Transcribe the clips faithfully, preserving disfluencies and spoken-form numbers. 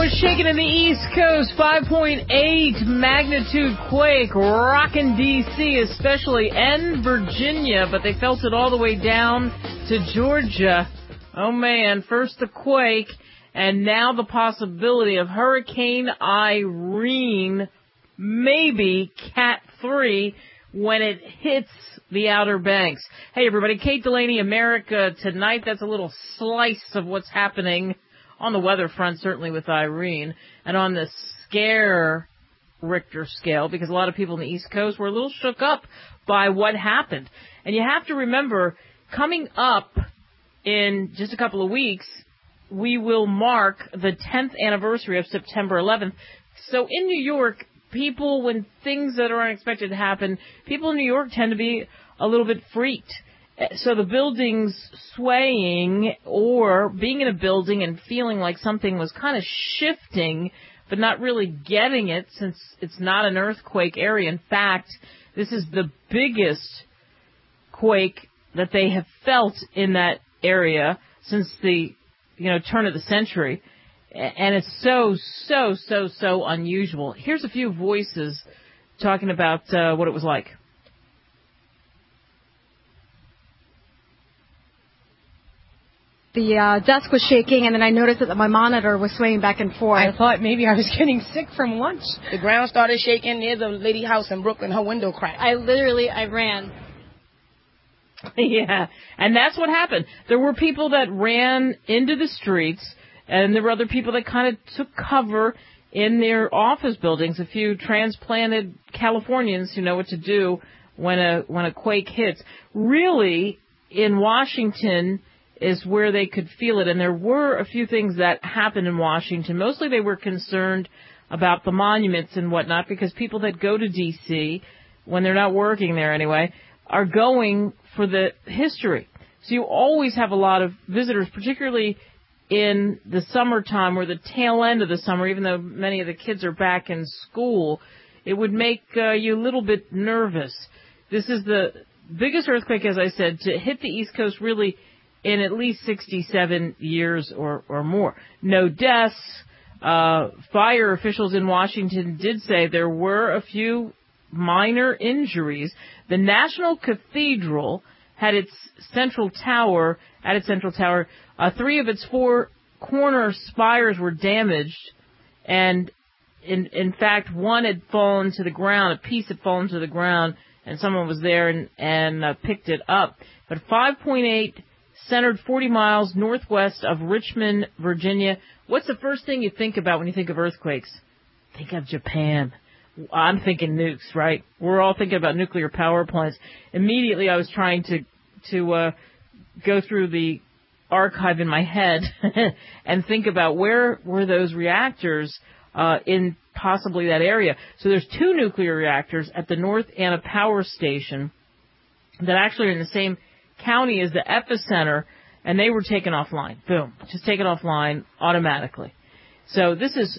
was shaken in the East Coast. five point eight magnitude quake rocking D C especially, and Virginia, but they felt it all the way down to Georgia. Oh, man, first the quake, and now the possibility of Hurricane Irene, maybe Cat three, when it hits the Outer Banks. Hey, everybody, Kate Delaney, America Tonight. That's a little slice of what's happening on the weather front, certainly with Irene, and on the scare Richter scale, because a lot of people on the East Coast were a little shook up by what happened. And you have to remember, coming up in just a couple of weeks, we will mark the tenth anniversary of September eleventh. So in New York, people, when things that are unexpected happen, people in New York tend to be a little bit freaked. So the buildings swaying, or being in a building and feeling like something was kind of shifting, but not really getting it, since it's not an earthquake area. In fact, this is the biggest quake that they have felt in that area since the, you know, turn of the century. And it's so, so, so, so unusual. Here's a few voices talking about uh, what it was like. The uh, desk was shaking, and then I noticed that my monitor was swaying back and forth. I thought maybe I was getting sick from lunch. The ground started shaking near the lady house in Brooklyn. Her window cracked. I literally, I ran. Yeah, and that's what happened. There were people that ran into the streets, and there were other people that kind of took cover in their office buildings. A few transplanted Californians who know what to do when a when a quake hits. Really, in Washington is where they could feel it, and there were a few things that happened in Washington. Mostly they were concerned about the monuments and whatnot, because people that go to D C, when they're not working there anyway, are going for the history. So you always have a lot of visitors, particularly in the summertime, or the tail end of the summer, even though many of the kids are back in school. It would make uh, you a little bit nervous. This is the biggest earthquake, as I said, to hit the East Coast really in at least sixty-seven years or, or more. No deaths. Uh, fire officials in Washington did say there were a few minor injuries. The National Cathedral had its central tower, at its central tower, uh, three of its four corner spires were damaged, and in, in fact, one had fallen to the ground, a piece had fallen to the ground, and someone was there and, and uh, picked it up. But five point eight centered forty miles northwest of Richmond, Virginia. What's the first thing you think about when you think of earthquakes? Think of Japan. I'm thinking nukes, right? We're all thinking about nuclear power plants. Immediately I was trying to to uh, go through the archive in my head and think about where were those reactors uh, in possibly that area. So there's two nuclear reactors at the North Anna Power Station that actually are in the same county as the epicenter, and they were taken offline. Boom. Just taken offline automatically. So this is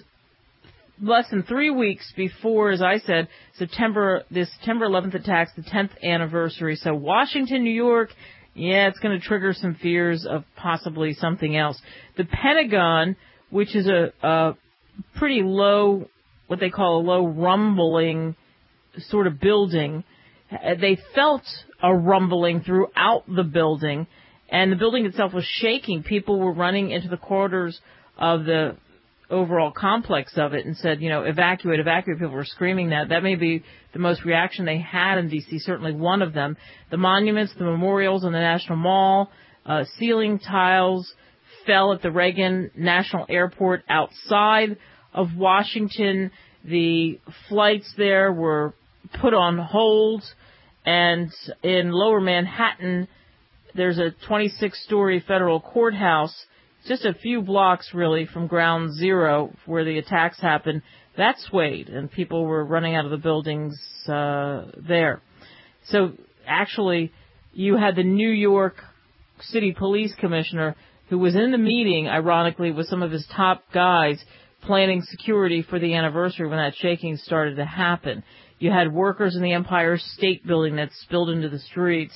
less than three weeks before, as I said, September, this September eleventh attacks, the tenth anniversary. So Washington, New York, yeah, it's going to trigger some fears of possibly something else. The Pentagon, which is a, a pretty low, what they call a low rumbling sort of building, they felt a rumbling throughout the building, and the building itself was shaking. People were running into the corridors of the overall complex of it and said, you know, evacuate, evacuate. People were screaming that. That may be the most reaction they had in D C, certainly one of them. The monuments, the memorials on the National Mall, uh, ceiling tiles fell at the Reagan National Airport outside of Washington. The flights there were put on hold, and in Lower Manhattan, there's a twenty-six story federal courthouse just a few blocks, really, from ground zero where the attacks happened. That swayed, and people were running out of the buildings uh, there. So, actually, you had the New York City Police Commissioner who was in the meeting, ironically, with some of his top guys planning security for the anniversary when that shaking started to happen. You had workers in the Empire State Building that spilled into the streets,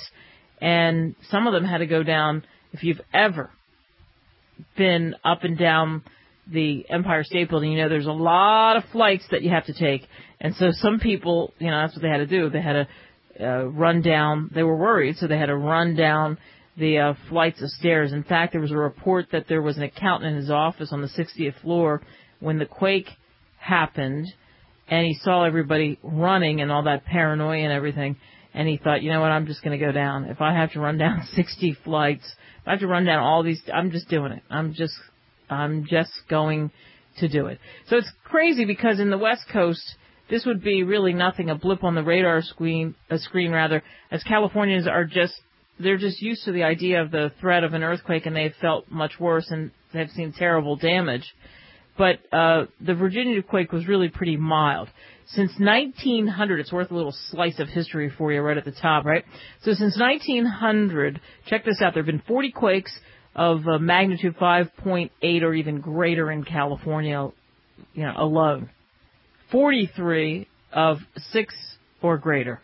and some of them had to go down. If you've ever been up and down the Empire State Building, you know, there's a lot of flights that you have to take. And so some people, you know, that's what they had to do. They had to uh, run down. They were worried, so they had to run down the uh, flights of stairs. In fact, there was a report that there was an accountant in his office on the sixtieth floor when the quake happened, and he saw everybody running and all that paranoia and everything, and he thought, you know what, I'm just going to go down. If I have to run down sixty flights, if I have to run down all these, I'm just doing it. I'm just, I'm just going to do it. So it's crazy because in the West Coast, this would be really nothing, a blip on the radar screen, a screen rather, as Californians are just, they're just used to the idea of the threat of an earthquake, and they've felt much worse and they've seen terrible damage. But uh, the Virginia quake was really pretty mild. Since nineteen hundred, it's worth a little slice of history for you right at the top, right? So since nineteen hundred, check this out, there have been forty quakes of uh, magnitude five point eight or even greater in California, you know, alone. forty-three of six or greater.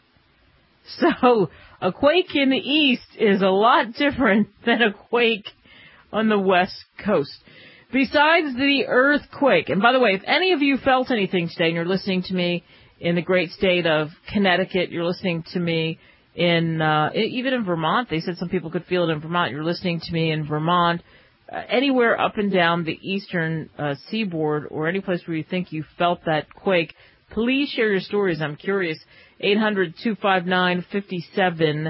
So a quake in the east is a lot different than a quake on the west coast. Besides the earthquake, and by the way, if any of you felt anything today and you're listening to me in the great state of Connecticut, you're listening to me in, uh, even in Vermont, they said some people could feel it in Vermont, you're listening to me in Vermont, uh, anywhere up and down the eastern uh, seaboard or any place where you think you felt that quake, please share your stories. I'm curious. eight hundred, two five nine, five seven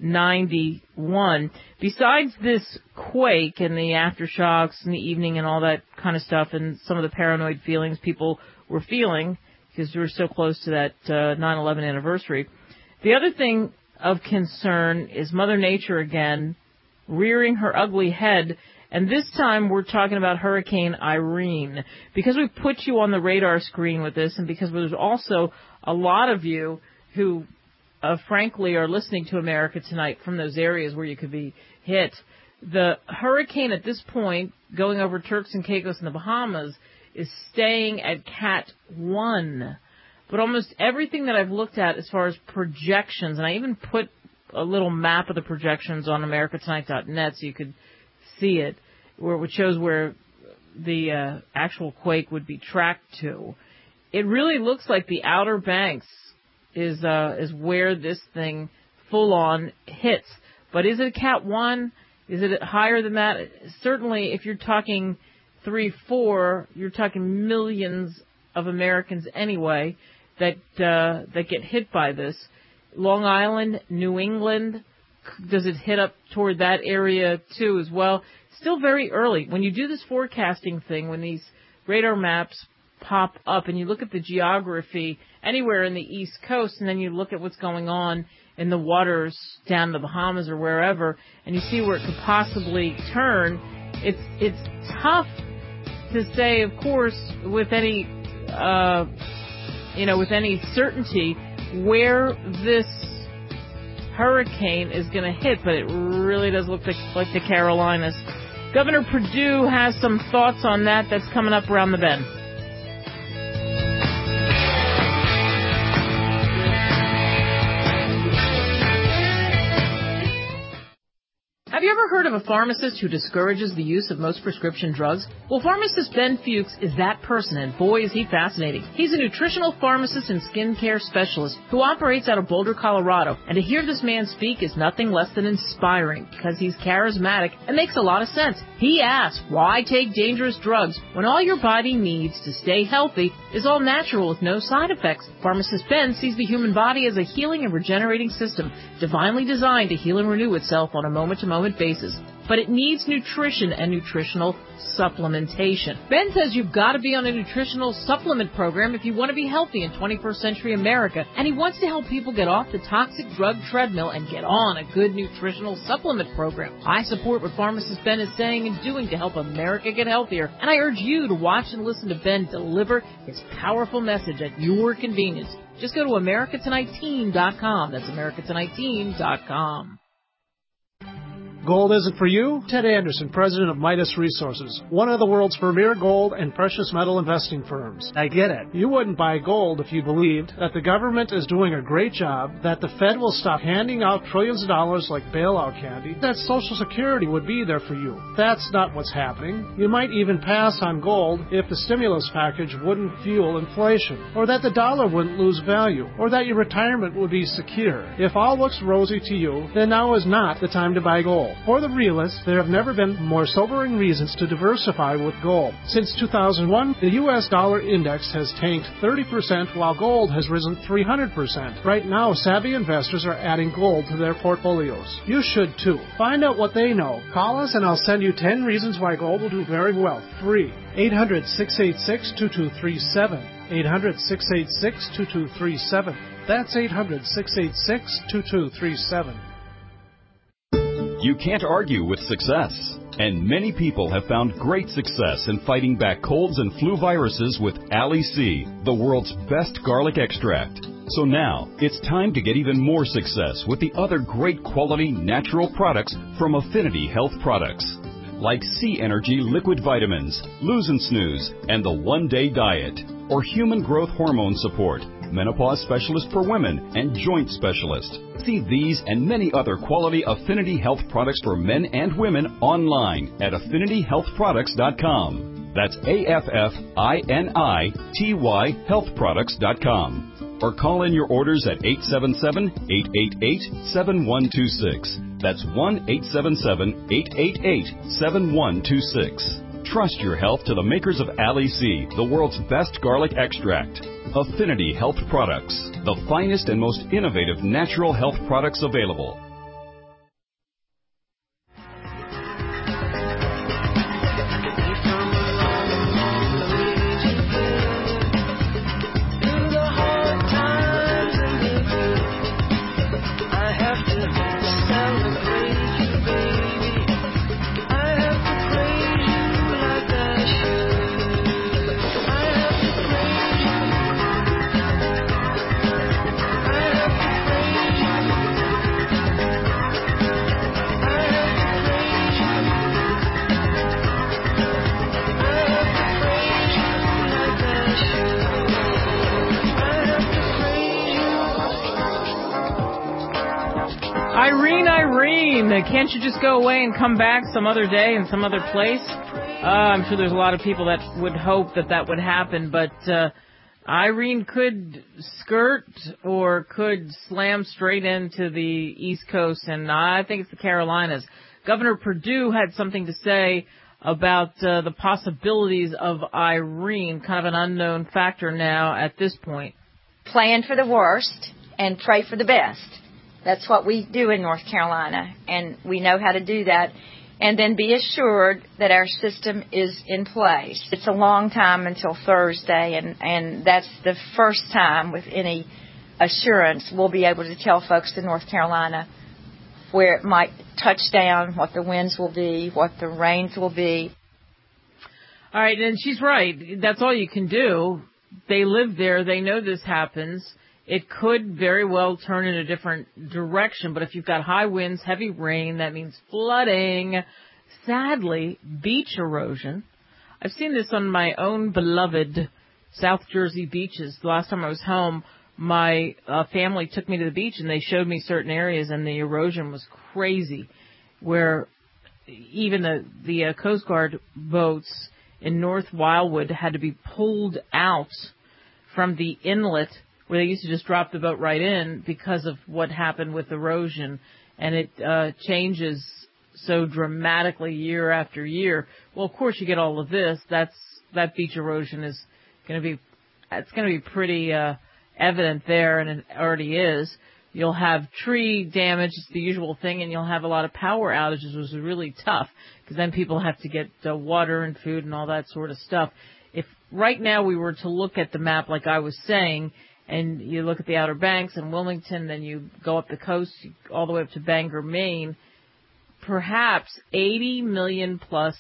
nine one. Besides this quake and the aftershocks in the evening and all that kind of stuff and some of the paranoid feelings people were feeling because we were so close to that uh, nine eleven anniversary, the other thing of concern is Mother Nature again rearing her ugly head. And this time we're talking about Hurricane Irene. Because we put you on the radar screen with this, and because there's also a lot of you who, uh, frankly, are listening to America Tonight from those areas where you could be hit, the hurricane at this point, going over Turks and Caicos and the Bahamas, is staying at Cat one. But almost everything that I've looked at as far as projections, and I even put a little map of the projections on America Tonight dot net so you could see it, where it shows where the uh, actual quake would be tracked to. It really looks like the Outer Banks is uh, is where this thing full on hits. But is it a Cat one? Is it higher than that? Certainly, if you're talking three, four, you're talking millions of Americans anyway that uh, that get hit by this. Long Island, New England. Does it hit up toward that area, too, as well? Still very early. When you do this forecasting thing, when these radar maps pop up and you look at the geography anywhere in the East Coast and then you look at what's going on in the waters down the Bahamas or wherever and you see where it could possibly turn, it's it's tough to say, of course, with any, uh, you know, with any certainty where this hurricane is going to hit, but it really does look like, like the Carolinas. Governor Perdue has some thoughts on that. That's coming up around the bend. Have you ever heard of a pharmacist who discourages the use of most prescription drugs? Well, pharmacist Ben Fuchs is that person, and boy, is he fascinating. He's a nutritional pharmacist and skincare specialist who operates out of Boulder, Colorado, and to hear this man speak is nothing less than inspiring because he's charismatic and makes a lot of sense. He asks, why take dangerous drugs when all your body needs to stay healthy is all natural with no side effects? Pharmacist Ben sees the human body as a healing and regenerating system, divinely designed to heal and renew itself on a moment-to-moment basis. But it needs nutrition and nutritional supplementation. Ben says you've got to be on a nutritional supplement program if you want to be healthy in twenty-first century America, and he wants to help people get off the toxic drug treadmill and get on a good nutritional supplement program. I support what pharmacist Ben is saying and doing to help America get healthier, and I urge you to watch and listen to Ben deliver his powerful message at your convenience. Just go to America Tonight Team dot com. That's America Tonight Team dot com. Gold isn't for you? Ted Anderson, president of Midas Resources, one of the world's premier gold and precious metal investing firms. I get it. You wouldn't buy gold if you believed that the government is doing a great job, that the Fed will stop handing out trillions of dollars like bailout candy, that Social Security would be there for you. That's not what's happening. You might even pass on gold if the stimulus package wouldn't fuel inflation, or that the dollar wouldn't lose value, or that your retirement would be secure. If all looks rosy to you, then now is not the time to buy gold. For the realists, there have never been more sobering reasons to diversify with gold. Since two thousand one, the U S dollar index has tanked thirty percent while gold has risen three hundred percent. Right now, savvy investors are adding gold to their portfolios. You should too. Find out what they know. Call us and I'll send you ten reasons why gold will do very well. Free. eight hundred, six eight six, two two three seven. eight hundred, six eight six, two two three seven. That's eight hundred, six eight six, two two three seven. You can't argue with success, and many people have found great success in fighting back colds and flu viruses with Ali-C, the world's best garlic extract. So now, it's time to get even more success with the other great quality natural products from Affinity Health Products, like C Energy Liquid Vitamins, Lose and Snooze, and the One Day Diet, or Human Growth Hormone Support, Menopause Specialist for Women, and Joint Specialist. See these and many other quality Affinity Health products for men and women online at affinity health products dot com. That's A F F I N I T Y health products dot com. Or call in your orders at eight seven seven, eight eight eight, seven one two six. That's one eight seven seven, eight eight eight, seven one two six. Trust your health to the makers of Ali-C, the world's best garlic extract. Affinity Health Products, the finest and most innovative natural health products available. Irene, Irene, can't you just go away and come back some other day in some other place? Uh, I'm sure there's a lot of people that would hope that that would happen, but uh, Irene could skirt or could slam straight into the East Coast, and I think it's the Carolinas. Governor Perdue had something to say about uh, the possibilities of Irene, kind of an unknown factor now at this point. Plan for the worst and pray for the best. That's what we do in North Carolina, and we know how to do that. And then be assured that our system is in place. It's a long time until Thursday, and, and that's the first time with any assurance we'll be able to tell folks in North Carolina where it might touch down, what the winds will be, what the rains will be. All right, and she's right. That's all you can do. They live there. They know this happens. It could very well turn in a different direction, but if you've got high winds, heavy rain, that means flooding. Sadly, beach erosion. I've seen this on my own beloved South Jersey beaches. The last time I was home, my uh, family took me to the beach, and they showed me certain areas, and the erosion was crazy, where even the, the uh, Coast Guard boats in North Wildwood had to be pulled out from the inlet where they used to just drop the boat right in because of what happened with erosion. And it uh, changes so dramatically year after year. Well, of course, you get all of this. That's that beach erosion is going to be, it's going to be pretty uh, evident there, and it already is. You'll have tree damage, it's the usual thing, and you'll have a lot of power outages, which is really tough because then people have to get uh, water and food and all that sort of stuff. If right now we were to look at the map like I was saying, and you look at the Outer Banks and Wilmington, then you go up the coast all the way up to Bangor, Maine, perhaps eighty million plus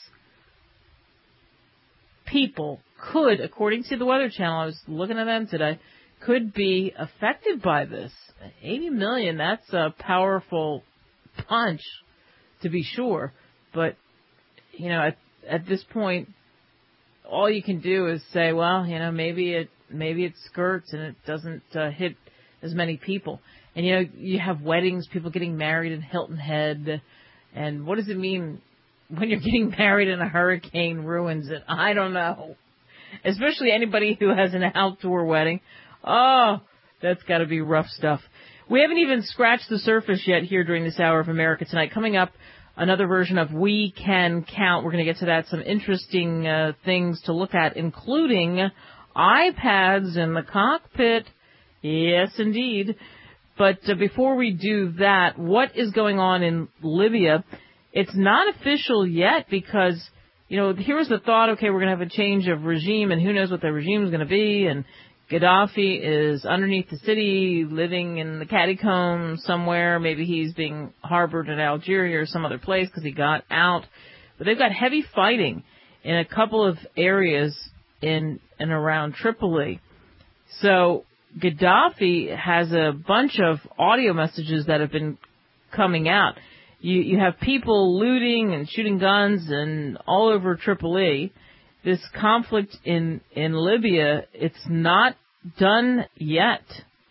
people could, according to the Weather Channel, I was looking at them today, could be affected by this. eighty million, that's a powerful punch. to be sure. But, you know, at, at this point, all you can do is say, well, you know, maybe it maybe it skirts and it doesn't uh, hit as many people. And, you know, you have weddings, people getting married in Hilton Head. And what does it mean when you're getting married and a hurricane ruins it? I don't know. Especially anybody who has an outdoor wedding. Oh, that's got to be rough stuff. We haven't even scratched the surface yet here during this hour of America Tonight. Coming up, another version of We Can Count. We're going to get to that. Some interesting uh, things to look at, including iPads in the cockpit. Yes, indeed. But uh, before we do that, what is going on in Libya? It's not official yet because, you know, here was the thought, okay, we're going to have a change of regime, and who knows what the regime is going to be, and Gaddafi is underneath the city, living in the catacombs somewhere. Maybe he's being harbored in Algeria or some other place because he got out. But they've got heavy fighting in a couple of areas in and around Tripoli. So Gaddafi has a bunch of audio messages that have been coming out. You, you have people looting and shooting guns and all over Tripoli. This conflict in, in Libya, it's not done yet.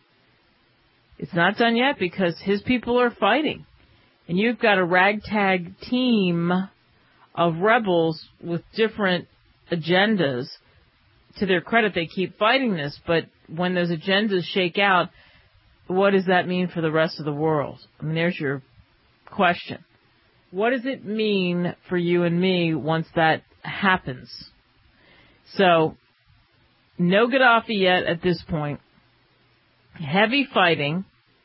It's not done yet because his people are fighting. And you've got a ragtag team of rebels with different agendas. To their credit, they keep fighting this, but when those agendas shake out, what does that mean for the rest of the world? I mean, there's your question. What does it mean for you and me once that happens? So, no Gaddafi yet at this point. Heavy fighting.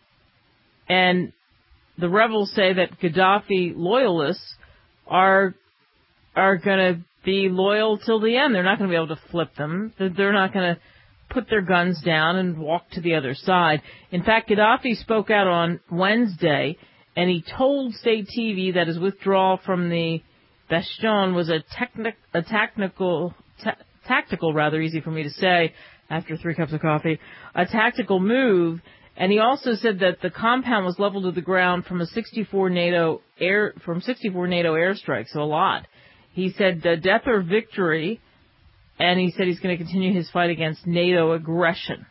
And the rebels say that Gaddafi loyalists are are going to be loyal till the end. They're not going to be able to flip them. They're not going to put their guns down and walk to the other side. In fact, Gaddafi spoke out on Wednesday, and he told state T V that his withdrawal from the Bastion was a, technic, a technical... Te- tactical, rather easy for me to say after three cups of coffee, a tactical move. And he also said that the compound was leveled to the ground from a sixty-four NATO air, from sixty-four NATO airstrikes, so a lot. He said uh, death or victory, and he said he's going to continue his fight against NATO aggression.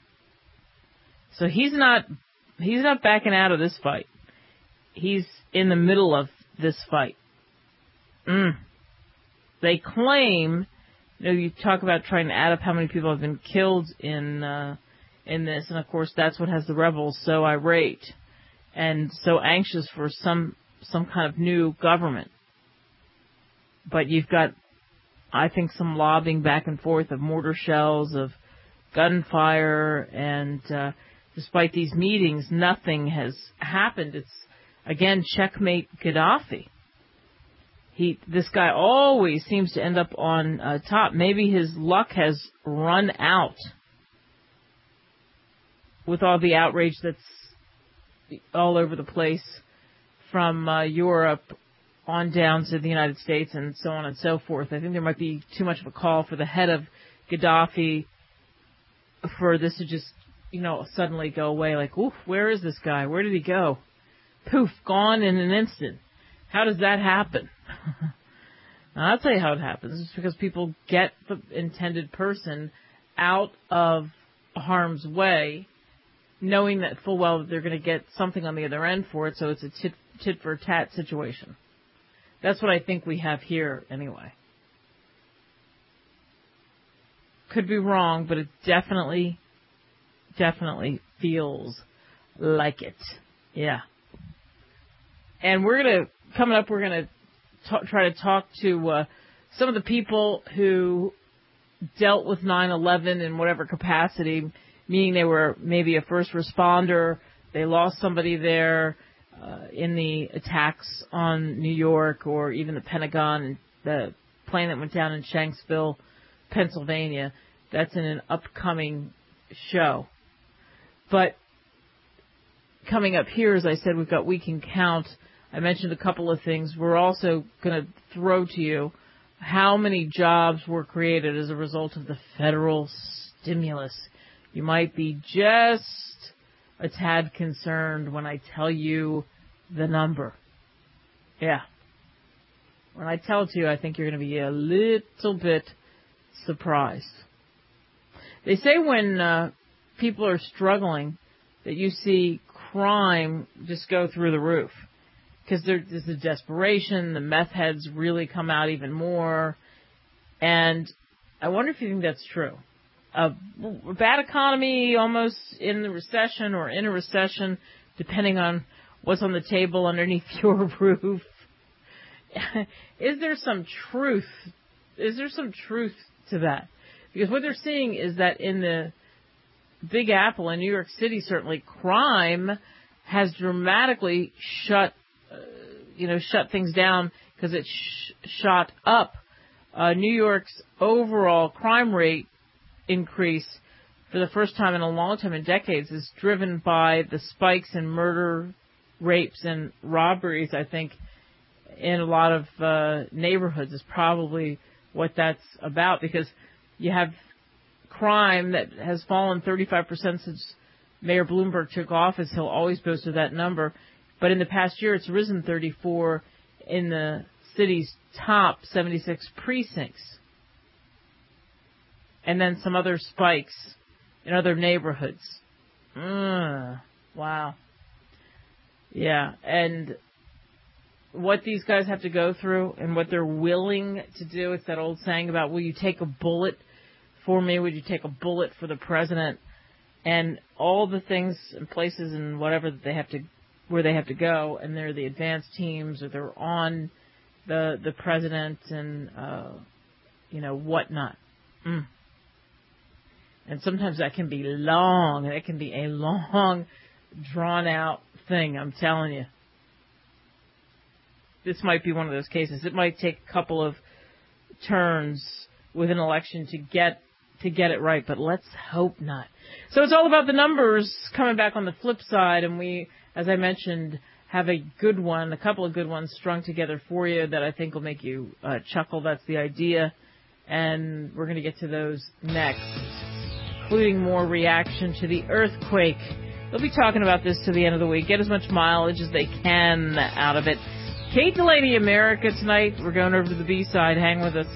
So he's not, he's not backing out of this fight. He's in the middle of this fight. Mm. They claim, you know, you talk about trying to add up how many people have been killed in uh, in this, and of course that's what has the rebels so irate and so anxious for some some kind of new government. But you've got, I think, some lobbying back and forth of mortar shells, of gunfire, and uh, despite these meetings, nothing has happened. It's, again, checkmate Gaddafi. He, this guy always seems to end up on uh, top. Maybe his luck has run out with all the outrage that's all over the place from uh, Europe on down to the United States and so on and so forth. I think there might be too much of a call for the head of Gaddafi for this to just, you know, suddenly go away. Like, oof, where is this guy? Where did he go? Poof, gone in an instant. How does that happen? Now, I'll tell you how it happens. It's because people get the intended person out of harm's way, knowing that full well that they're going to get something on the other end for it, so it's a tit, tit for tat situation. That's what I think we have here anyway. Could be wrong, but it definitely, definitely feels like it. Yeah. And we're going to, coming up, we're going to T- try to talk to uh, some of the people who dealt with nine eleven in whatever capacity, meaning they were maybe a first responder, they lost somebody there uh, in the attacks on New York or even the Pentagon, and the plane that went down in Shanksville, Pennsylvania. That's in an upcoming show. But coming up here, as I said, we've got We Can Count. I mentioned a couple of things. We're also going to throw to you how many jobs were created as a result of the federal stimulus. You might be just a tad concerned when I tell you the number. Yeah, When I tell it to you, I think you're going to be a little bit surprised. They say when uh, people are struggling that you see crime just go through the roof because there, there's a desperation. The meth heads really come out even more. And I wonder if you think that's true. A bad economy, almost in the recession or in a recession, depending on what's on the table underneath your roof. Is there some truth? Is there some truth to that? Because what they're seeing is that in the Big Apple in New York City, certainly crime has dramatically shut, uh, you know, shut things down because it sh- shot up. Uh, New York's overall crime rate increase for the first time in a long time, in decades, is driven by the spikes in murder, rapes, and robberies, I think, in a lot of uh, neighborhoods is probably what that's about, because you have crime that has fallen thirty-five percent since Mayor Bloomberg took office. He'll always boast of that number. But in the past year, it's risen thirty-four in the city's top seventy-six precincts. And then some other spikes in other neighborhoods. Mm, wow. Yeah, and what these guys have to go through and what they're willing to do. It's that old saying about, will you take a bullet for me? Would you take a bullet for the president? And all the things and places and whatever that they have to, where they have to go, and they're the advanced teams, or they're on the the president and, uh, you know, whatnot. Mm. And sometimes that can be long. It can be a long, drawn-out thing, I'm telling you. This might be one of those cases. It might take a couple of turns with an election to get to get it right, but let's hope not. So it's all about the numbers coming back on the flip side, and we, as I mentioned, have a good one, a couple of good ones strung together for you that I think will make you uh, chuckle. That's the idea, and we're going to get to those next, including more reaction to the earthquake. They'll be talking about this to the end of the week. Get as much mileage as they can out of it. Kate Delaney, America tonight. We're going over to the B-side. Hang with us.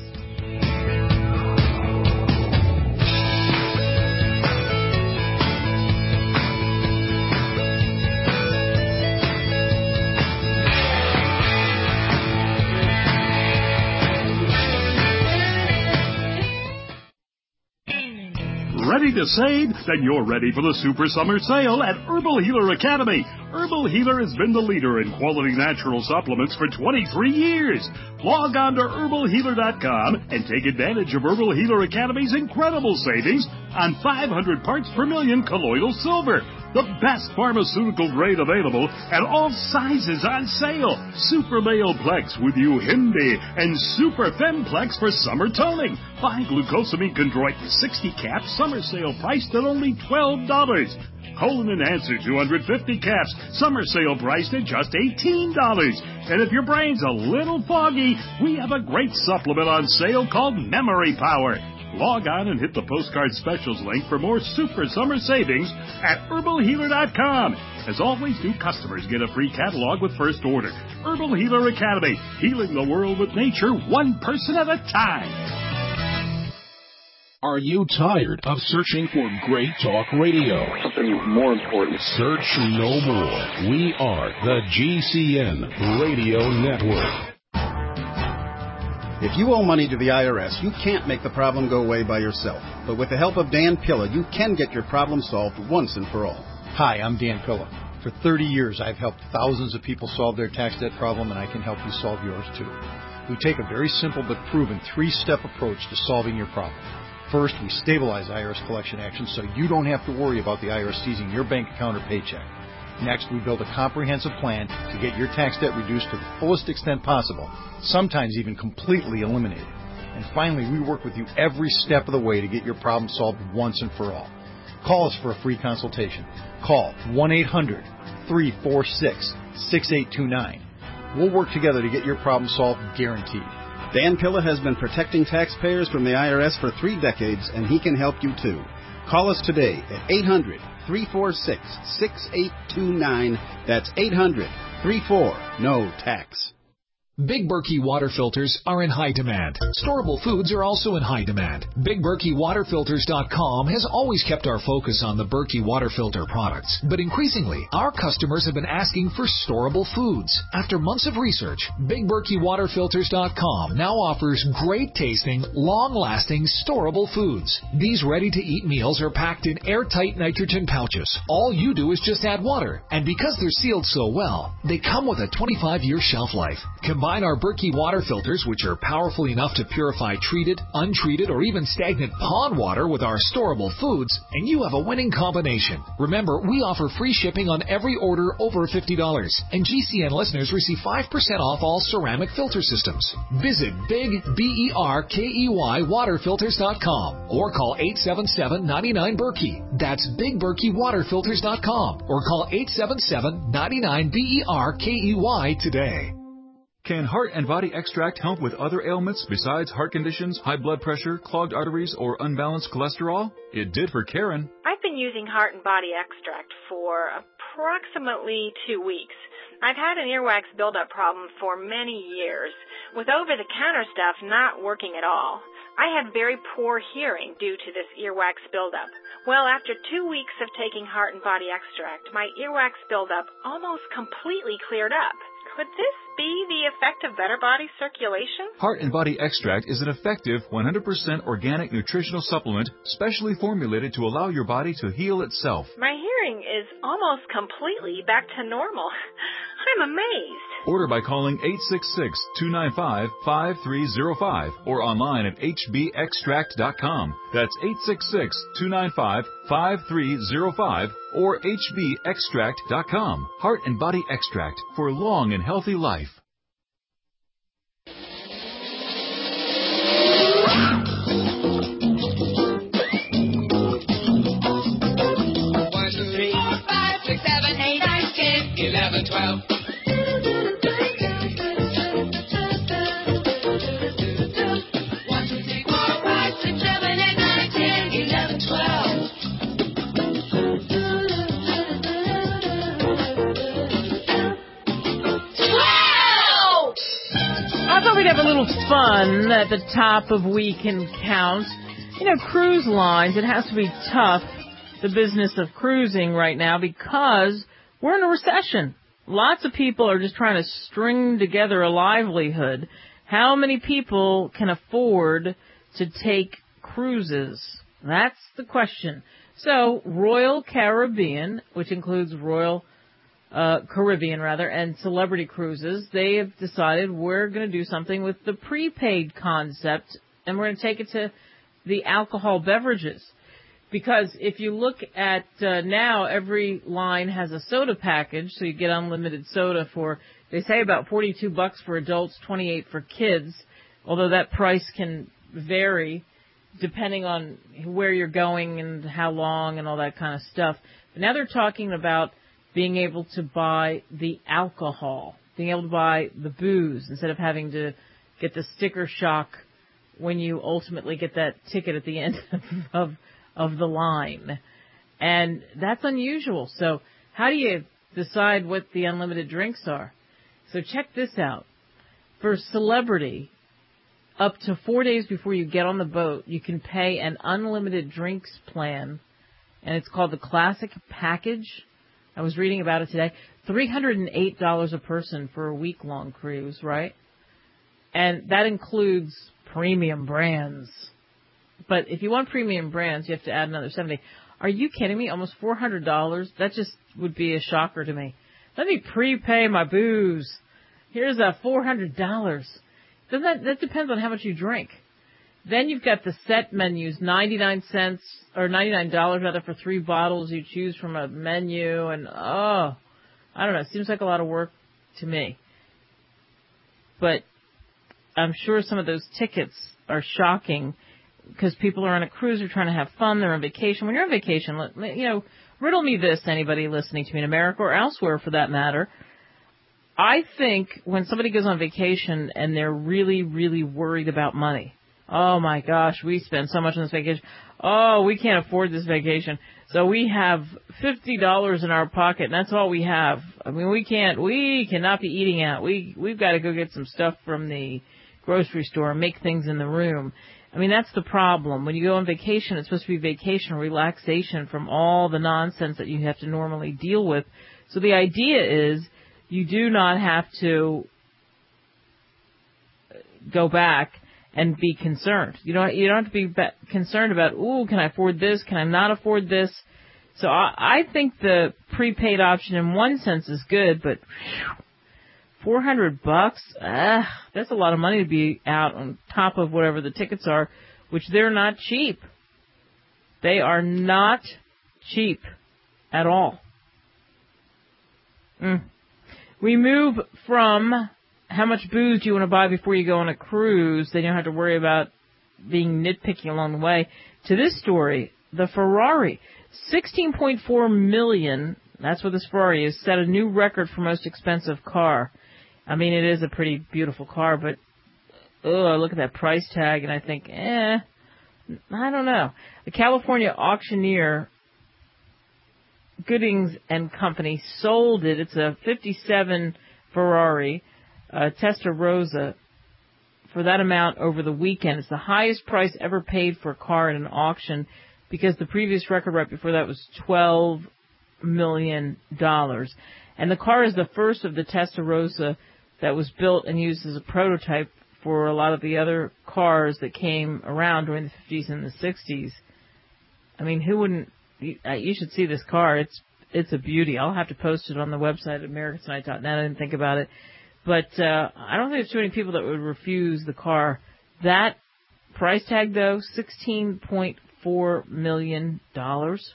Ready to save? Then you're ready for the Super Summer Sale at Herbal Healer Academy. Herbal Healer has been the leader in quality natural supplements for twenty-three years. Log on to herbal healer dot com and take advantage of Herbal Healer Academy's incredible savings on five hundred parts per million colloidal silver. The best pharmaceutical grade available and all sizes on sale. Super Male Plex with Uhimbi and Super Femplex for summer toning. Buy glucosamine chondroitin sixty caps, summer sale priced at only twelve dollars. Colon Enhancer two hundred fifty caps, summer sale priced at just eighteen dollars. And if your brain's a little foggy, we have a great supplement on sale called Memory Power. Log on and hit the postcard specials link for more super summer savings at herbal healer dot com. As always, new customers get a free catalog with first order. Herbal Healer Academy, healing the world with nature one person at a time. Are you tired of searching for great talk radio? Something more important. Search no more. We are the G C N Radio Network. If you owe money to the I R S, you can't make the problem go away by yourself. But with the help of Dan Pilla, you can get your problem solved once and for all. Hi, I'm Dan Pilla. For thirty years, I've helped thousands of people solve their tax debt problem, and I can help you solve yours too. We take a very simple but proven three-step approach to solving your problem. First, we stabilize I R S collection actions so you don't have to worry about the I R S seizing your bank account or paycheck. Next, we build a comprehensive plan to get your tax debt reduced to the fullest extent possible, sometimes even completely eliminated. And finally, we work with you every step of the way to get your problem solved once and for all. Call us for a free consultation. Call one eight hundred, three four six, six eight two nine. We'll work together to get your problem solved, guaranteed. Dan Pilla has been protecting taxpayers from the I R S for three decades, and he can help you too. Call us today at eight hundred, three four six, six eight two nine. That's eight hundred, three four, N O, TAX. Big Berkey water filters are in high demand. Storable foods are also in high demand. Big Berkey Water Filters dot com has always kept our focus on the Berkey water filter products, but increasingly, our customers have been asking for storable foods. After months of research, Big Berkey Water Filters dot com now offers great-tasting, long-lasting, storable foods. These ready-to-eat meals are packed in airtight nitrogen pouches. All you do is just add water, and because they're sealed so well, they come with a twenty-five year shelf life. Combine our Berkey water filters, which are powerful enough to purify treated, untreated, or even stagnant pond water with our storable foods, and you have a winning combination. Remember, we offer free shipping on every order over fifty dollars, and G C N listeners receive five percent off all ceramic filter systems. Visit Big B E R K E Y Water Filters dot com or call eight seven seven, nine nine, Berkey. That's Big Berkey Water Filters dot com or call eight seven seven, nine nine, B E R K E Y today. Can Heart and Body Extract help with other ailments besides heart conditions, high blood pressure, clogged arteries, or unbalanced cholesterol? It did for Karen. I've been using Heart and Body Extract for approximately two weeks. I've had an earwax buildup problem for many years, with over-the-counter stuff not working at all. I had very poor hearing due to this earwax buildup. Well, after two weeks of taking Heart and Body Extract, my earwax buildup almost completely cleared up. Could this be the effect of better body circulation? Heart and Body Extract is an effective one hundred percent organic nutritional supplement specially formulated to allow your body to heal itself. My hearing is almost completely back to normal. I'm amazed. Order by calling eight six six, two nine five, five three zero five or online at H B extract dot com. That's eight six six, two nine five, five three zero five or H B extract dot com. Heart and Body Extract for long and healthy life. One, two, three, four, five, six, seven, eight, nine, ten, eleven, twelve. I thought we'd have a little fun at the top of Week and Count. You know, cruise lines, it has to be tough, the business of cruising right now, because we're in a recession. Lots of people are just trying to string together a livelihood. How many people can afford to take cruises? That's the question. So, Royal Caribbean, which includes Royal Uh, Caribbean, rather, and Celebrity Cruises, they have decided we're going to do something with the prepaid concept, and we're going to take it to the alcohol beverages. Because if you look at uh, now, every line has a soda package, so you get unlimited soda for, they say about forty-two bucks for adults, twenty-eight for kids, although that price can vary depending on where you're going and how long and all that kind of stuff. But now they're talking about being able to buy the alcohol, being able to buy the booze instead of having to get the sticker shock when you ultimately get that ticket at the end of of the line. And that's unusual. So how do you decide what the unlimited drinks are? So check this out. For Celebrity, up to four days before you get on the boat, you can pay an unlimited drinks plan, and it's called the Classic Package. I was reading about it today. three hundred eight dollars a person for a week-long cruise, right? And that includes premium brands. But if you want premium brands, you have to add another seventy dollars. Are you kidding me? Almost four hundred dollars? That just would be a shocker to me. Let me prepay my booze. Here's a four hundred dollars. Doesn't that, that depends on how much you drink. Then you've got the set menus, ninety-nine cents, or ninety-nine dollars rather, for three bottles you choose from a menu, and oh, I don't know, it seems like a lot of work to me. But I'm sure some of those tickets are shocking, because people are on a cruise, they're trying to have fun, they're on vacation. When you're on vacation, let, you know, riddle me this, anybody listening to me in America or elsewhere for that matter. I think when somebody goes on vacation and they're really, really worried about money, Oh, my gosh, we spend so much on this vacation. Oh, we can't afford this vacation. So we have fifty dollars in our pocket, and that's all we have. I mean, we can't, we cannot be eating out. We, we've got to go get some stuff from the grocery store and make things in the room. I mean, that's the problem. When you go on vacation, it's supposed to be vacation, relaxation from all the nonsense that you have to normally deal with. So the idea is you do not have to go back and be concerned. You don't, you don't have to be concerned about, ooh, can I afford this? Can I not afford this? So I, I think the prepaid option in one sense is good, but whew, four hundred bucks, ah, that's a lot of money to be out on top of whatever the tickets are, which they're not cheap. They are not cheap at all. Mm. We move from how much booze do you want to buy before you go on a cruise, then you don't have to worry about being nitpicky along the way, to this story, the Ferrari. sixteen point four million dollars, that's what this Ferrari is, set a new record for most expensive car. I mean, it is a pretty beautiful car, but, oh, I look at that price tag and I think, eh, I don't know. The California auctioneer, Goodings and Company, sold it. It's a fifty-seven Ferrari, uh, Testarossa, for that amount over the weekend. It's the highest price ever paid for a car at an auction, because the previous record right before that was twelve million dollars. And the car is the first of the Testarossa that was built and used as a prototype for a lot of the other cars that came around during the fifties and the sixties. I mean, who wouldn't? You should see this car. It's it's a beauty. I'll have to post it on the website at america tonight dot net. I didn't think about it. But uh, I don't think there's too many people that would refuse the car. That price tag, though, sixteen point four million dollars.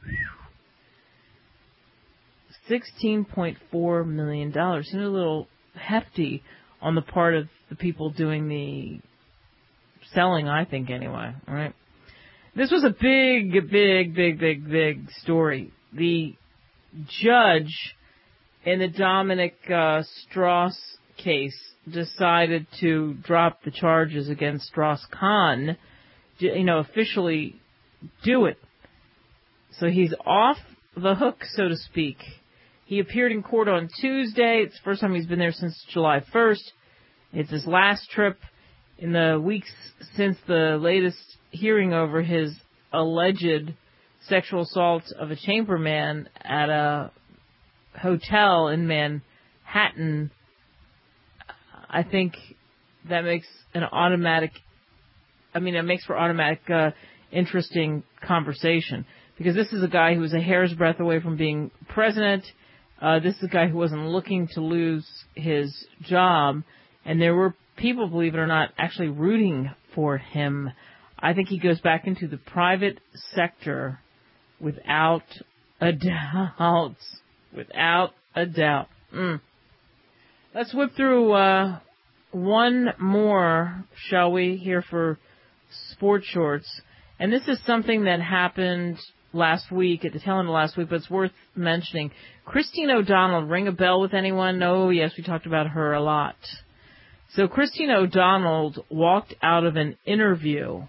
sixteen point four million dollars. Seems a little hefty on the part of the people doing the selling, I think, anyway. All right. This was a big, big, big, big, big story. The judge in the Dominic uh, Strauss case decided to drop the charges against Strauss-Kahn, you know, officially do it. So he's off the hook, so to speak. He appeared in court on Tuesday. It's the first time he's been there since July first. It's his last trip in the weeks since the latest hearing over his alleged sexual assault of a chamberman at a hotel in Manhattan. I think that makes an automatic, I mean, it makes for automatic, uh, interesting conversation. Because this is a guy who was a hair's breadth away from being president. Uh, this is a guy who wasn't looking to lose his job. And there were people, believe it or not, actually rooting for him. I think he goes back into the private sector without a doubt. Without a doubt. Mm. Let's whip through uh, one more, shall we, here for Sports Shorts. And this is something that happened last week, at the tail end of last week, but it's worth mentioning. Christine O'Donnell, ring a bell with anyone? Oh, yes, we talked about her a lot. So Christine O'Donnell walked out of an interview,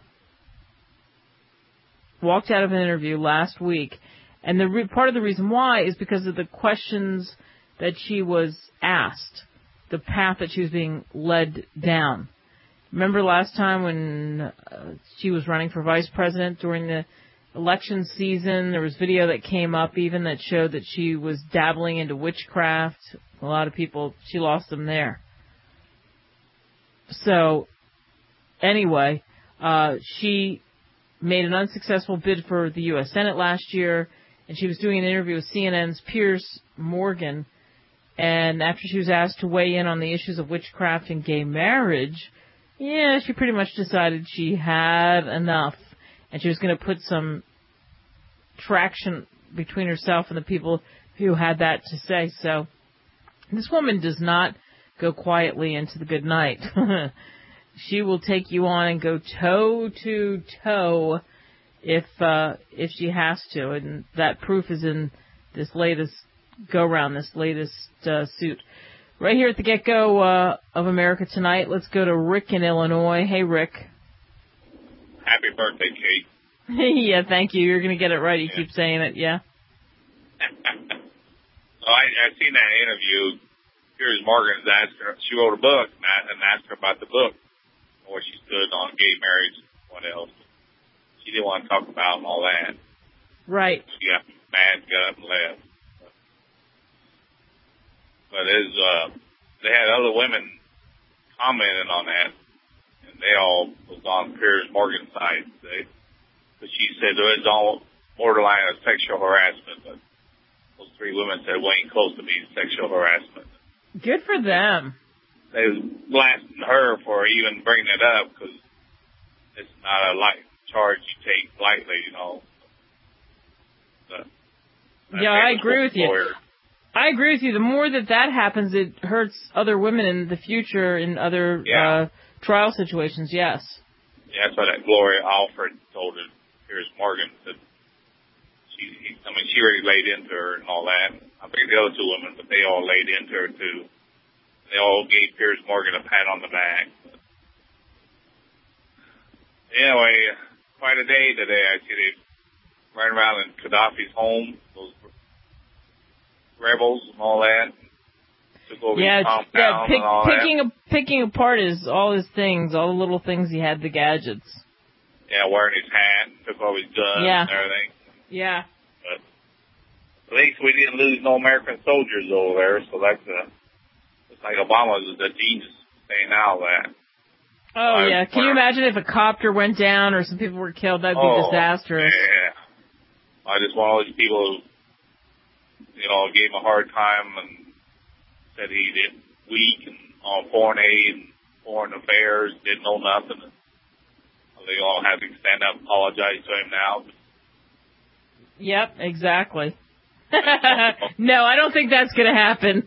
walked out of an interview last week, and the re- part of the reason why is because of the questions that she was asked, the path that she was being led down. Remember last time when uh, she was running for vice president during the election season, there was video that came up even that showed that she was dabbling into witchcraft. A lot of people, she lost them there. So, anyway, uh, she made an unsuccessful bid for the U S Senate last year, and she was doing an interview with C N N's Piers Morgan, and after she was asked to weigh in on the issues of witchcraft and gay marriage, yeah, she pretty much decided she had enough, and she was going to put some traction between herself and the people who had that to say. So, this woman does not go quietly into the good night. She will take you on and go toe to toe if uh, if she has to, and that proof is in this latest go round, this latest uh, suit. Right here at the get-go uh, of America Tonight, let's go to Rick in Illinois. Hey, Rick. happy birthday, Kate. Yeah, thank you. You're going to get it right. You yeah. keep saying it, yeah. Well, I, I seen that interview. Piers Morgan's asked her, she wrote a book and asked her about the book, where she stood on gay marriage and what else. She didn't want to talk about all that. Right. She got mad, got up and left. But as, uh, they had other women commenting on that, and they all was on Piers Morgan's side. They, but she said there is all borderline of sexual harassment, but those three women said we ain't close to being sexual harassment. Good for them. They was blasting her for even bringing it up because it's not a light charge you take lightly, you know. But, yeah, I agree with you. I agree with you. The more that that happens, it hurts other women in the future in other yeah. uh, trial situations, yes. Yeah, that's what that Gloria Alford told her, Piers Morgan, that she, he, I mean, she already laid into her and all that. I think the other two women, but they all laid into her too. They all gave Piers Morgan a pat on the back. Anyway, quite a day today. I see they ran around in Gaddafi's home, those rebels and all that. Took over yeah, his compound yeah pick, and all picking that. A, picking apart his all his things, all the little things he had, the gadgets. Yeah, wearing his hat, took all his guns yeah. and everything. Yeah. But at least we didn't lose no American soldiers over there, so that's a, it's like Obama's the genius saying all that. Oh, I, yeah. Can you imagine if a copter went down or some people were killed? That'd be oh, disastrous. Yeah. I just want all these people who, you know, gave him a hard time and said he did weak and on foreign aid and foreign affairs, didn't know nothing. They all have to stand up and apologize to him now. Yep, exactly. No, I don't think that's going to happen.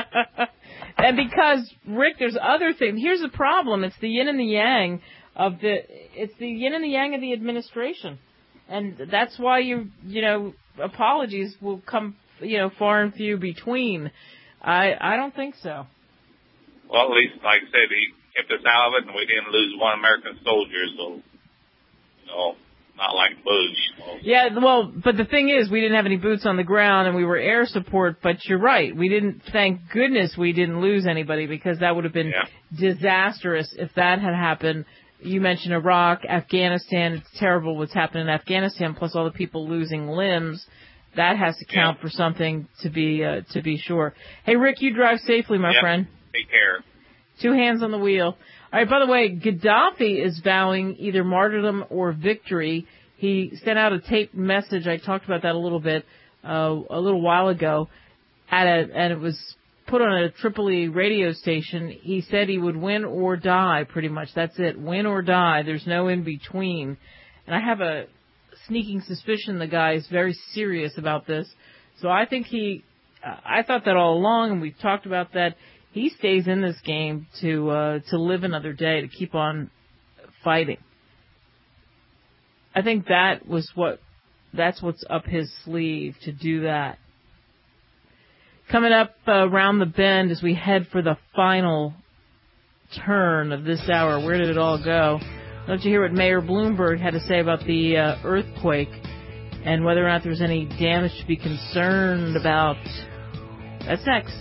And because, Rick, there's other things. Here's the problem. It's the yin and the yang of the, it's the yin and the yang of the administration. And that's why you, you know, apologies will come, you know, far and few between. I, I don't think so. Well, at least, like I said, he kept us out of it and we didn't lose one American soldier, so, you know, not like Bush. You know. Yeah, well, but the thing is, we didn't have any boots on the ground, and we were air support, but you're right. We didn't, thank goodness we didn't lose anybody, because that would have been yeah. disastrous if that had happened. You mentioned Iraq, Afghanistan. It's terrible what's happened in Afghanistan, plus all the people losing limbs. That has to count yeah. for something to be uh, to be sure. Hey, Rick, you drive safely, my yeah. friend. Take care. Two hands on the wheel. All right, by the way, Gaddafi is vowing either martyrdom or victory. He sent out a taped message. I talked about that a little bit uh, a little while ago, at a, and it was put on a Tripoli radio station. He said he would win or die, pretty much. That's it, win or die. There's no in between. And I have a sneaking suspicion the guy is very serious about this. So I think he, uh, I thought that all along, and we've talked about that. He stays in this game to uh, to live another day, to keep on fighting. I think that was what, that's what's up his sleeve, to do that. Coming up uh, around the bend as we head for the final turn of this hour. Where did it all go? Don't you hear what Mayor Bloomberg had to say about the uh, earthquake and whether or not there's any damage to be concerned about? That's next.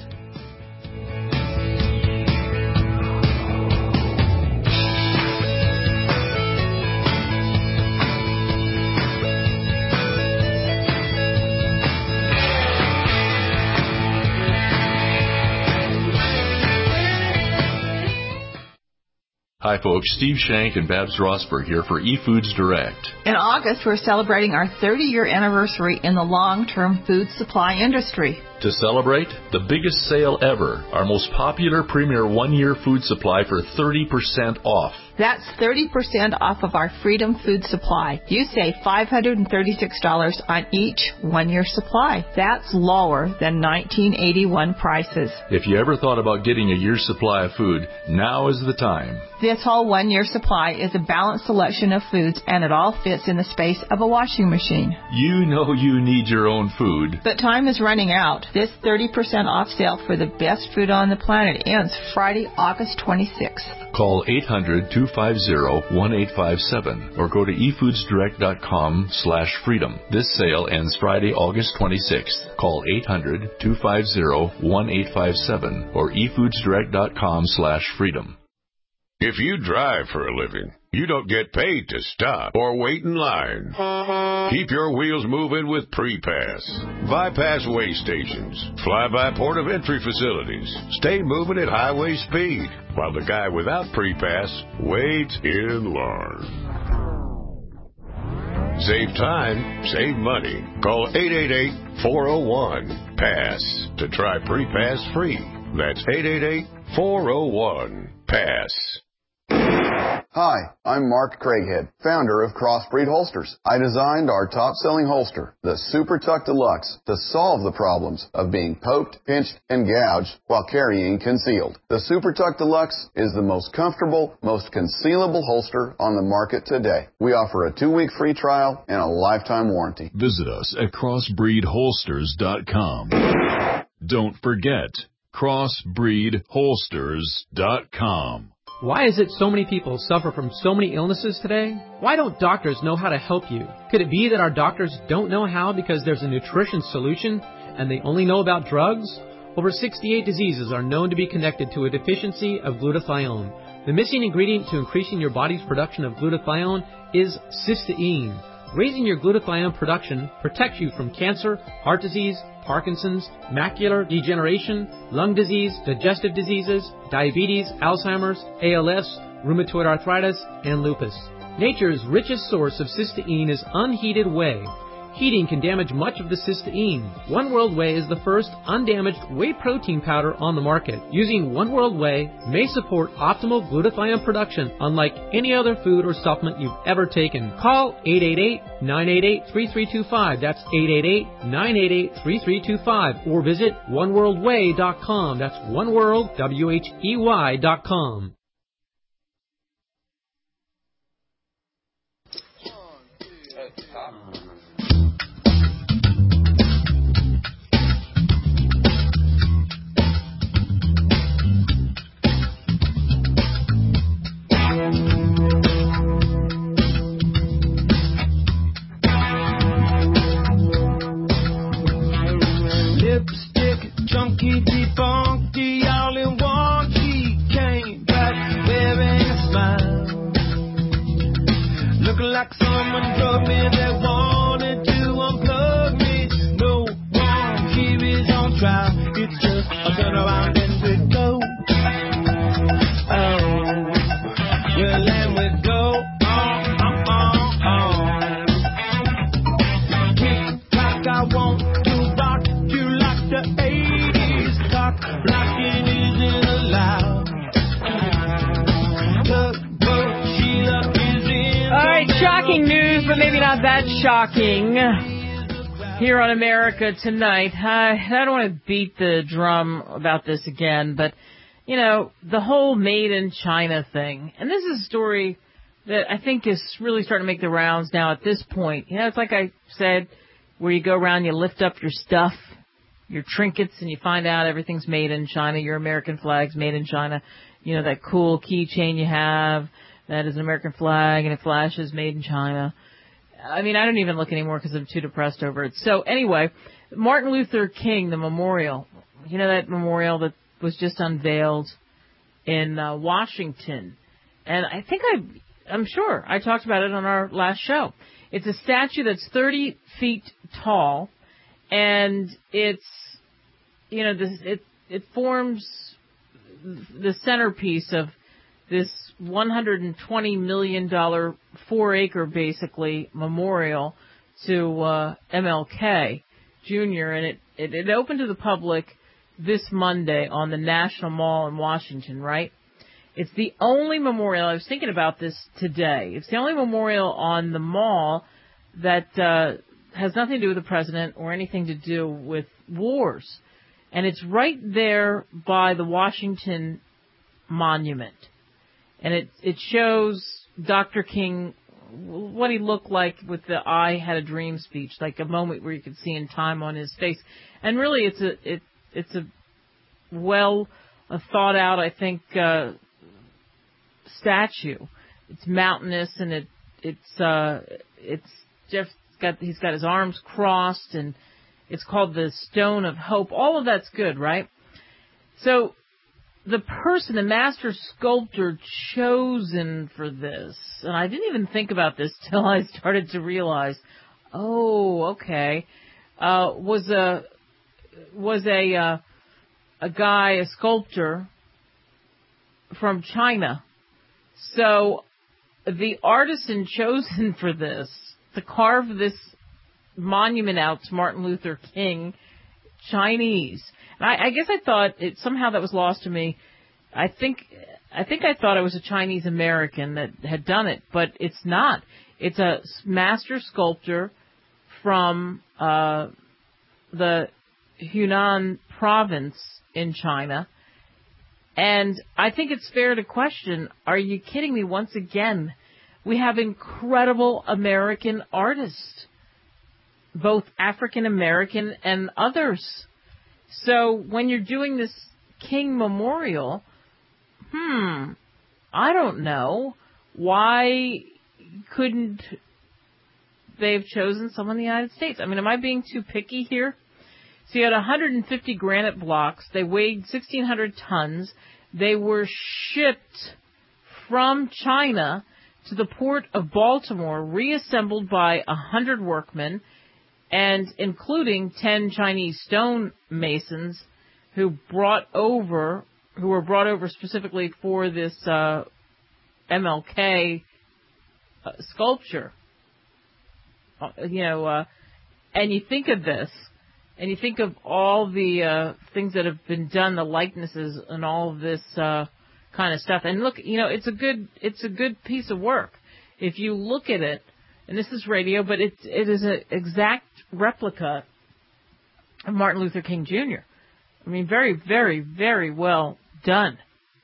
Hi, folks. Steve Shank and Babs Rossberg here for eFoods Direct. In August, we're celebrating our thirty-year anniversary in the long-term food supply industry. To celebrate, the biggest sale ever, our most popular premier one-year food supply for thirty percent off. That's thirty percent off of our Freedom Food Supply. You save five hundred thirty-six dollars on each one-year supply. That's lower than nineteen eighty-one prices. If you ever thought about getting a year's supply of food, now is the time. This whole one-year supply is a balanced selection of foods, and it all fits in the space of a washing machine. You know you need your own food. But time is running out. This thirty percent off sale for the best food on the planet ends Friday, August twenty-sixth. Call eight hundred, two five zero, one eight five seven or go to e foods direct dot com slash freedom. This sale ends Friday, August twenty-sixth. Call eight hundred, two five zero, one eight five seven or e foods direct dot com slash freedom. If you drive for a living, you don't get paid to stop or wait in line. Keep your wheels moving with Pre-Pass. Bypass way stations, fly-by port of entry facilities. Stay moving at highway speed while the guy without Pre-Pass waits in line. Save time, save money. Call eight eight eight, four oh one, PASS to try Pre-Pass free. That's eight eight eight, four oh one, PASS. Hi, I'm Mark Craighead, founder of Crossbreed Holsters. I designed our top-selling holster, the Super Tuck Deluxe, to solve the problems of being poked, pinched, and gouged while carrying concealed. The Super Tuck Deluxe is the most comfortable, most concealable holster on the market today. We offer a two-week free trial and a lifetime warranty. Visit us at crossbreed holsters dot com. Don't forget, crossbreed holsters dot com. Why is it so many people suffer from so many illnesses today? Why don't doctors know how to help you? Could it be that our doctors don't know how because there's a nutrition solution and they only know about drugs? Over sixty-eight diseases are known to be connected to a deficiency of glutathione. The missing ingredient to increasing your body's production of glutathione is cysteine. Raising your glutathione production protects you from cancer, heart disease, Parkinson's, macular degeneration, lung disease, digestive diseases, diabetes, Alzheimer's, A L S, rheumatoid arthritis, and lupus. Nature's richest source of cysteine is unheated whey. Heating can damage much of the cysteine. One World Whey is the first undamaged whey protein powder on the market. Using One World Whey may support optimal glutathione production unlike any other food or supplement you've ever taken. Call eight eight eight, nine eight eight, three three two five. That's eight eight eight, nine eight eight, three three two five. Or visit one world way dot com. That's oneworld, W H E Y dot com. Chunky, defunky, all in one. She came back wearing a smile, looking like someone drugged me. They wanted to unplug me. No one here is on trial. It's just a turn around and we go. Oh, well, and we go. Oh, oh, oh, oh. Tick tock, I want to rock you like the eighties. Blocking isn't allowed. All right, shocking news, but maybe not that shocking. Here on America Tonight, I, I don't want to beat the drum about this again, but, you know, the whole made in China thing. And this is a story that I think is really starting to make the rounds now at this point. You know, it's like I said, where you go around, you lift up your stuff, your trinkets, and you find out everything's made in China. Your American flag's made in China. You know, that cool keychain you have that is an American flag and it flashes made in China. I mean, I don't even look anymore because I'm too depressed over it. So anyway, Martin Luther King, the memorial, you know, that memorial that was just unveiled in uh, Washington. And I think I, I'm sure I talked about it on our last show. It's a statue that's thirty feet tall. And it's, you know, this, it it forms the centerpiece of this one hundred twenty million dollars, four-acre, basically, memorial to uh, M L K Junior And it, it, it opened to the public this Monday on the National Mall in Washington, right? It's the only memorial, I was thinking about this today, it's the only memorial on the mall that uh, has nothing to do with the president or anything to do with wars. And it's right there by the Washington Monument. And it it shows Doctor King what he looked like with the "I had a dream" speech, like a moment where you could see in time on his face. And really, it's a it it's a well uh, thought out, I think, uh, statue. It's mountainous, and it it's uh, it's Jeff's got he's got his arms crossed, and it's called the Stone of Hope. All of that's good, right? So the person, the master sculptor chosen for this, and I didn't even think about this till I started to realize, oh, okay, uh, was a was a uh, a guy, a sculptor from China. So the artisan chosen for this to carve this monument out to Martin Luther King, Chinese. And I, I guess I thought it somehow that was lost to me. I think I think I thought it was a Chinese American that had done it, but it's not. It's a master sculptor from uh, the Hunan province in China. And I think it's fair to question, are you kidding me? Once again, we have incredible American artists, both African American and others. So when you're doing this King Memorial, hmm, I don't know, why couldn't they have chosen someone in the United States? I mean, am I being too picky here? So you had one hundred fifty granite blocks. They weighed sixteen hundred tons. They were shipped from China to the port of Baltimore, reassembled by one hundred workmen, and including ten Chinese stone masons who brought over, who were brought over specifically for this uh, M L K uh, sculpture. Uh, you know, uh, and you think of this, and you think of all the uh, things that have been done, the likenesses and all of this uh, kind of stuff. And look, you know, it's a good, it's a good piece of work. If you look at it, and this is radio, but it it is an exact replica of Martin Luther King Junior I mean, very, very, very well done.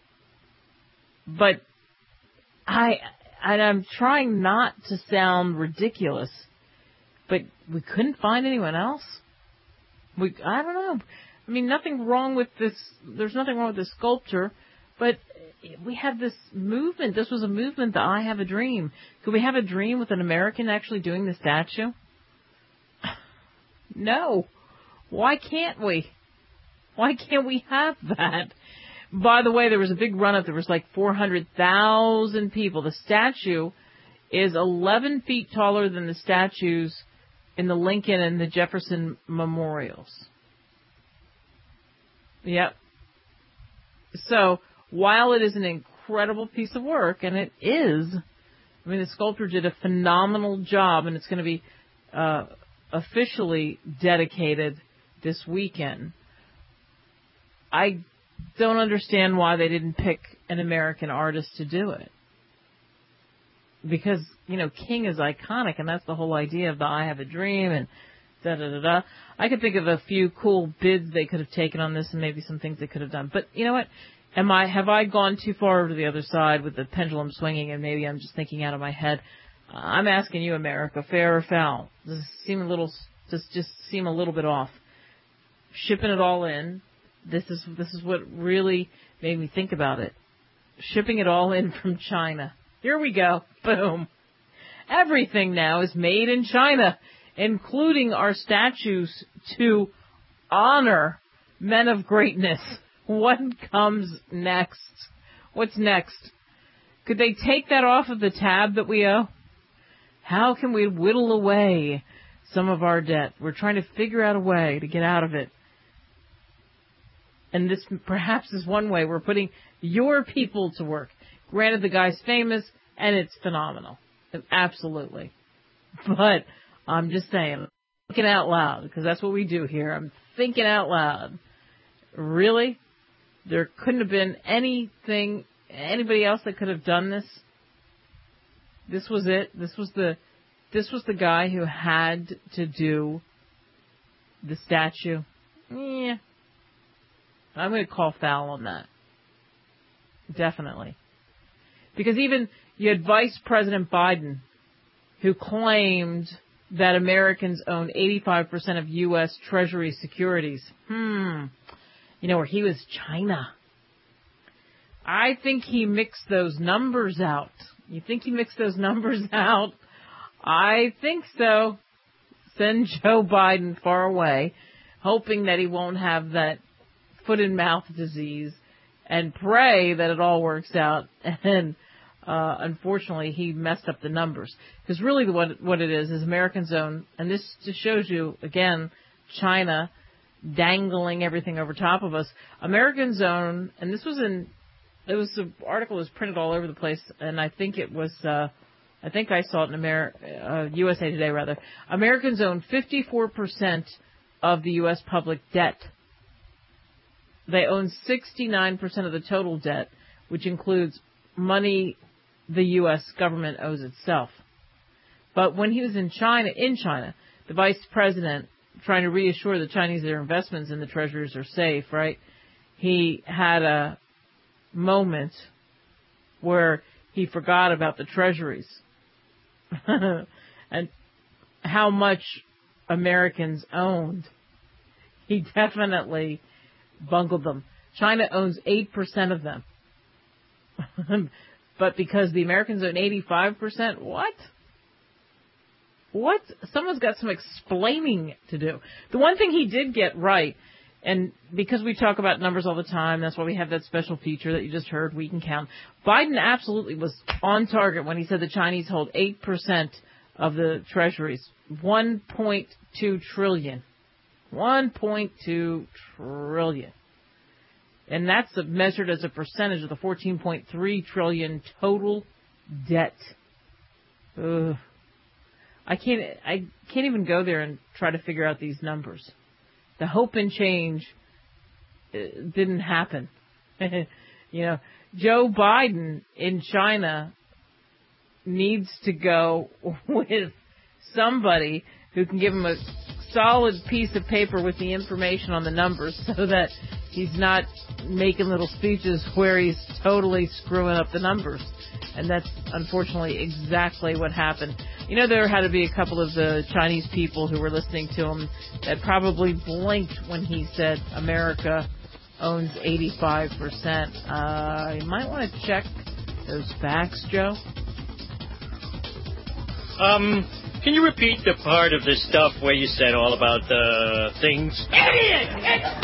But I, and I'm trying not to sound ridiculous, but we couldn't find anyone else. We, I don't know. I mean, nothing wrong with this. There's nothing wrong with this sculpture, but we have this movement. This was a movement, the I Have a Dream. Could we have a dream with an American actually doing the statue? No. Why can't we? Why can't we have that? By the way, there was a big run-up. There was like four hundred thousand people. The statue is eleven feet taller than the statues in the Lincoln and the Jefferson memorials. Yep. So, while it is an incredible piece of work, and it is, I mean, the sculptor did a phenomenal job, and it's going to be uh, officially dedicated this weekend. I don't understand why they didn't pick an American artist to do it. Because, you know, King is iconic, and that's the whole idea of the I Have a Dream and da-da-da-da. I could think of a few cool bids they could have taken on this and maybe some things they could have done. But you know what? Am I, have I gone too far over to the other side with the pendulum swinging, and maybe I'm just thinking out of my head? Uh, I'm asking you, America, fair or foul? Does this seem a little, does just seem a little bit off? Shipping it all in. This is this is what really made me think about it. Shipping it all in from China. Here we go. Boom. Everything now is made in China, including our statues to honor men of greatness. What comes next? What's next? Could they take that off of the tab that we owe? How can we whittle away some of our debt? We're trying to figure out a way to get out of it. And this perhaps is one way we're putting your people to work. Granted, the guy's famous, and it's phenomenal. Absolutely. But I'm just saying, thinking out loud, because that's what we do here. I'm thinking out loud. Really? There couldn't have been anything, anybody else that could have done this? This was it? This was the, this was the guy who had to do the statue? Yeah. I'm going to call foul on that. Definitely. Because even you had Vice President Biden who claimed that Americans own eighty-five percent of U S. Treasury securities. Hmm. You know, where he was China. I think he mixed those numbers out. You think he mixed those numbers out? I think so. Send Joe Biden far away, hoping that he won't have that foot and mouth disease, and pray that it all works out. And uh, unfortunately, he messed up the numbers. Because really what, what it is is Americans own, and this just shows you, again, China dangling everything over top of us. Americans own, and this was in, it was the article was printed all over the place, and I think it was, uh, I think I saw it in Amer- uh, U S A Today rather. Americans own fifty-four percent of the U S public debt. They own sixty-nine percent of the total debt, which includes money the U S government owes itself. But when he was in China, in China, the vice president, trying to reassure the Chinese their investments in the treasuries are safe, right? He had a moment where he forgot about the treasuries and how much Americans owned. He definitely bungled them. China owns eight percent of them. But because the Americans own eighty-five percent, what? What? Someone's got some explaining to do. The one thing he did get right, and because we talk about numbers all the time, that's why we have that special feature that you just heard, We Can Count. Biden absolutely was on target when he said the Chinese hold eight percent of the treasuries, one point two trillion. one point two trillion. And that's measured as a percentage of the fourteen point three trillion total debt. Ugh. I can't, I can't even go there and try to figure out these numbers. The hope and change didn't happen. You know, Joe Biden in China needs to go with somebody who can give him a solid piece of paper with the information on the numbers so that he's not making little speeches where he's totally screwing up the numbers. And that's unfortunately exactly what happened. You know, there had to be a couple of the Chinese people who were listening to him that probably blinked when he said America owns eighty-five percent. Uh, you might want to check those facts, Joe. Um, can you repeat the part of this stuff where you said all about the things? Idiot! It's